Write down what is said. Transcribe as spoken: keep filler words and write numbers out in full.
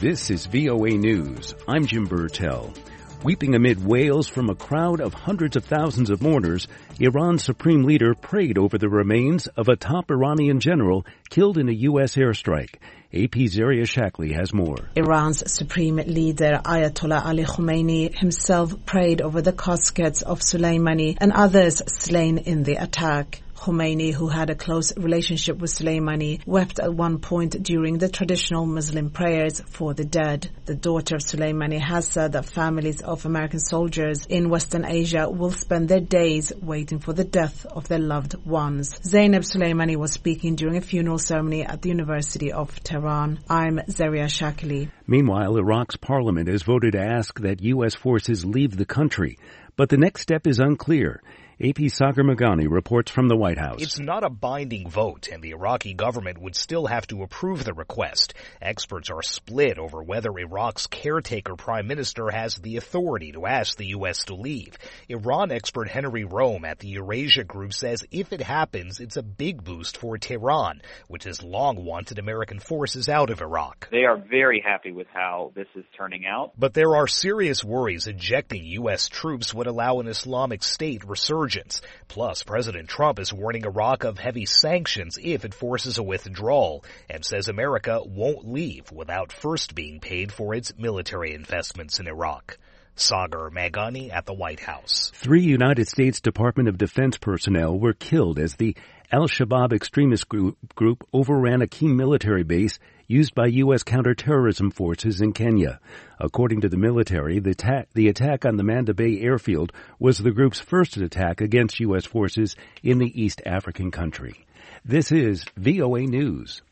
This is V O A News. I'm Jim Burtell. Weeping amid wails from a crowd of hundreds of thousands of mourners, Iran's supreme leader prayed over the remains of a top Iranian general killed in a U S airstrike. A P's Zaria Shakli has more. Iran's supreme leader Ayatollah Ali Khamenei himself prayed over the caskets of Soleimani and others slain in the attack. Khomeini, who had a close relationship with Soleimani, wept at one point during the traditional Muslim prayers for the dead. The daughter of Soleimani has said that families of American soldiers in Western Asia will spend their days waiting for the death of their loved ones. Zainab Soleimani was speaking during a funeral ceremony at the University of Tehran. I'm Zaria Shakli. Meanwhile, Iraq's parliament has voted to ask that U S forces leave the country, but the next step is unclear. A P's Sagar Meghani reports from the White House. It's not a binding vote, and the Iraqi government would still have to approve the request. Experts are split over whether Iraq's caretaker prime minister has the authority to ask the U S to leave. Iran expert Henry Rome at the Eurasia Group says if it happens, it's a big boost for Tehran, which has long wanted American forces out of Iraq. They are very happy with how this is turning out. But there are serious worries ejecting U S troops would allow an Islamic State resurgence. Plus, President Trump is warning Iraq of heavy sanctions if it forces a withdrawal and says America won't leave without first being paid for its military investments in Iraq. Sagar Meghani at the White House. Three United States Department of Defense personnel were killed as the Al-Shabaab extremist group, group overran a key military base used by U S counterterrorism forces in Kenya. According to the military, the, ta- the attack on the Manda Bay airfield was the group's first attack against U S forces in the East African country. This is V O A News.